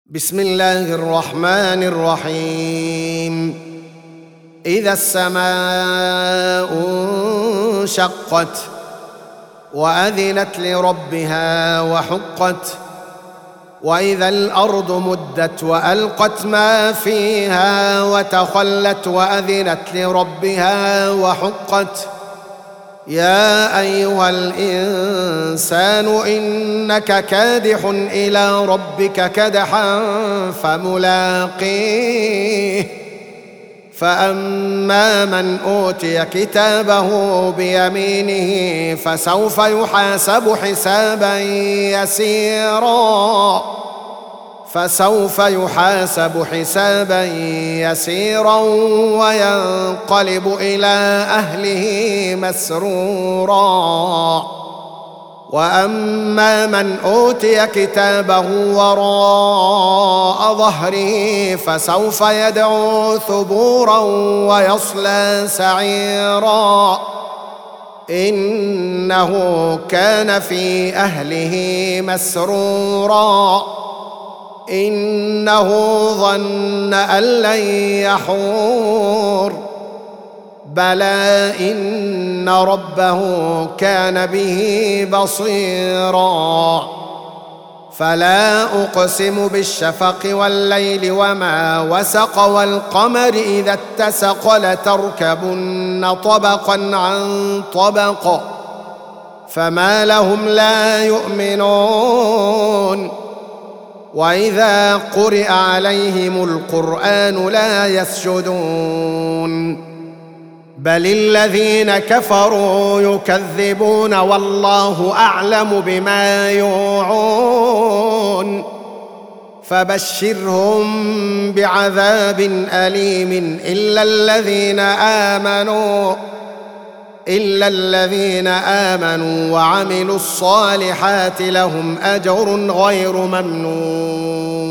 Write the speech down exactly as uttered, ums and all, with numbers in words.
بسم الله الرحمن الرحيم. إذا السماء انشقت وأذنت لربها وحقت وإذا الأرض مدت وألقت ما فيها وتخلت وأذنت لربها وحقت يا أيها الإنسان إنك كادح إلى ربك كدحا فملاقيه فأما من أوتي كتابه بيمينه فسوف يحاسب حسابا يسيرا فسوف يحاسب حسابا يسيرا وينقلب إلى أهله مسرورا وأما من أوتي كتابه وراء ظهره فسوف يدعو ثبورا ويصلى سعيرا إنه كان في أهله مسرورا إنه ظن أن لن يحور بلى إن ربه كان به بصيرا فلا أقسم بالشفق والليل وما وسق والقمر إذا اتسق لتركبن طبقا عن طبق فما لهم لا يؤمنون وإذا قرئ عليهم القرآن لا يسجدون بل الذين كفروا يكذبون والله أعلم بما يوعون فبشرهم بعذاب أليم إلا الذين آمنوا إلا الذين آمنوا وعملوا الصالحات لهم أجر غير ممنون